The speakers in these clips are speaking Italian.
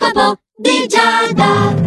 L'oroscopo di Giada.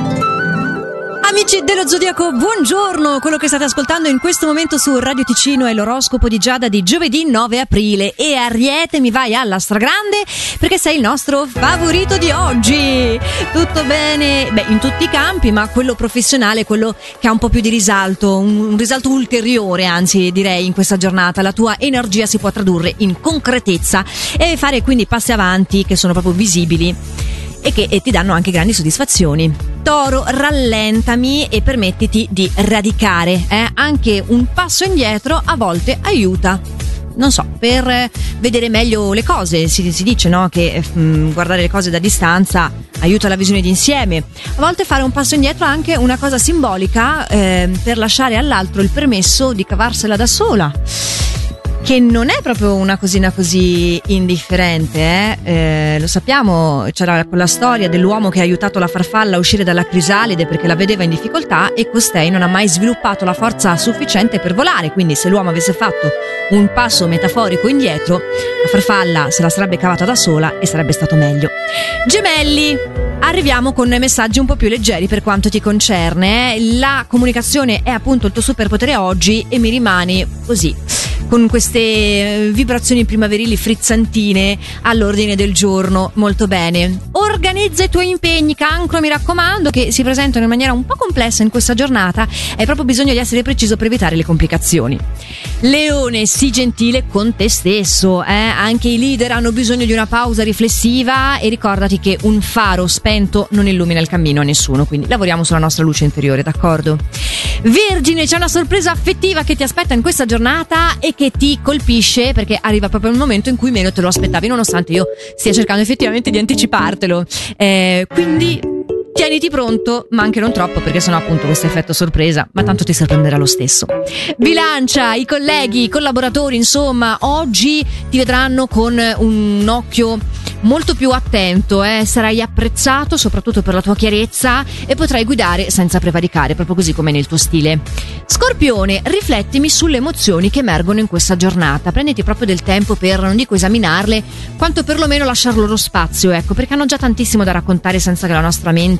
Amici dello Zodiaco, buongiorno! Quello che state ascoltando in questo momento su Radio Ticino è l'oroscopo di Giada di giovedì 9 aprile. E Ariete, mi vai alla stragrande perché sei il nostro favorito di oggi. Tutto bene? Beh, in tutti i campi, ma quello professionale è quello che ha un po' più di risalto, un risalto ulteriore, anzi direi, in questa giornata. La tua energia si può tradurre in concretezza e fare quindi passi avanti che sono proprio visibili e che ti danno anche grandi soddisfazioni. Toro, rallentami e permettiti di radicare, anche un passo indietro a volte aiuta. Non so, per vedere meglio le cose, si dice, no? Che guardare le cose da distanza aiuta la visione d'insieme. A volte fare un passo indietro è anche una cosa simbolica, per lasciare all'altro il permesso di cavarsela da sola, che non è proprio una cosina così indifferente, lo sappiamo. C'era quella storia dell'uomo che ha aiutato la farfalla a uscire dalla crisalide perché la vedeva in difficoltà e costei non ha mai sviluppato la forza sufficiente per volare, quindi se l'uomo avesse fatto un passo metaforico indietro, la farfalla se la sarebbe cavata da sola e sarebbe stato meglio. Gemelli, arriviamo con messaggi un po' più leggeri per quanto ti concerne. La comunicazione è appunto il tuo superpotere oggi e mi rimani così, con queste vibrazioni primaverili frizzantine all'ordine del giorno. Molto bene. Organizza i tuoi impegni, Cancro, mi raccomando, che si presentano in maniera un po' complessa in questa giornata. Hai proprio bisogno di essere preciso per evitare le complicazioni. Leone, sii gentile con te stesso, anche i leader hanno bisogno di una pausa riflessiva e ricordati che un faro spento non illumina il cammino a nessuno, quindi lavoriamo sulla nostra luce interiore, d'accordo? Vergine, c'è una sorpresa affettiva che ti aspetta in questa giornata e che ti colpisce perché arriva proprio il momento in cui meno te lo aspettavi, nonostante io stia cercando effettivamente di anticipartelo, quindi tieniti pronto, ma anche non troppo, perché sennò appunto questo effetto sorpresa, ma tanto ti sorprenderà lo stesso. Bilancia, i colleghi, i collaboratori, insomma, oggi ti vedranno con un occhio molto più attento, sarai apprezzato soprattutto per la tua chiarezza e potrai guidare senza prevaricare, proprio così come nel tuo stile. Scorpione, riflettimi sulle emozioni che emergono in questa giornata, prenditi proprio del tempo per, non dico esaminarle, quanto perlomeno lasciar loro spazio, ecco, perché hanno già tantissimo da raccontare senza che la nostra mente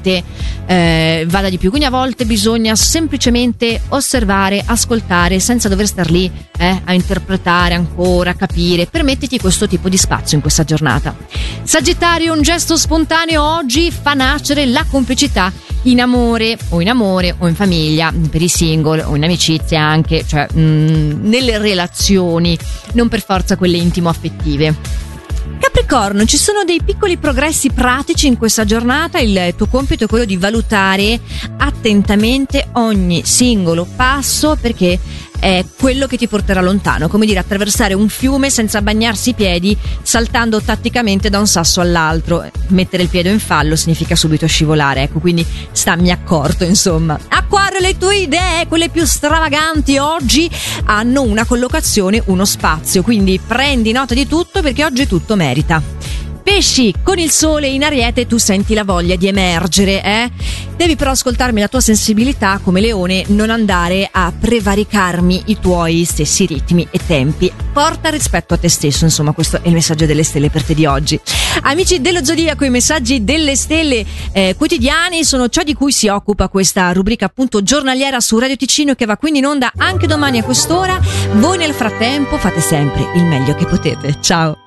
vada di più, quindi a volte bisogna semplicemente osservare, ascoltare senza dover star lì a interpretare ancora, capire. Permettiti questo tipo di spazio in questa giornata. Sagittario, un gesto spontaneo oggi fa nascere la complicità in amore o in famiglia, per i single o in amicizia anche, cioè nelle relazioni, non per forza quelle intimo-affettive. Capricorno, ci sono dei piccoli progressi pratici in questa giornata. Il tuo compito è quello di valutare attentamente ogni singolo passo, perché è quello che ti porterà lontano, come dire attraversare un fiume senza bagnarsi i piedi, saltando tatticamente da un sasso all'altro. Mettere il piede in fallo significa subito scivolare, ecco, quindi stammi accorto, insomma. Acquario, le tue idee, quelle più stravaganti, oggi hanno una collocazione, uno spazio, quindi prendi nota di tutto perché oggi tutto merita. Pesci, con il sole in Ariete tu senti la voglia di emergere, Devi però ascoltarmi la tua sensibilità come leone, non andare a prevaricarmi i tuoi stessi ritmi e tempi. Porta rispetto a te stesso, insomma, questo è il messaggio delle stelle per te di oggi. Amici dello Zodiaco, i messaggi delle stelle quotidiani sono ciò di cui si occupa questa rubrica appunto giornaliera su Radio Ticino, che va quindi in onda anche domani a quest'ora. Voi nel frattempo fate sempre il meglio che potete. Ciao!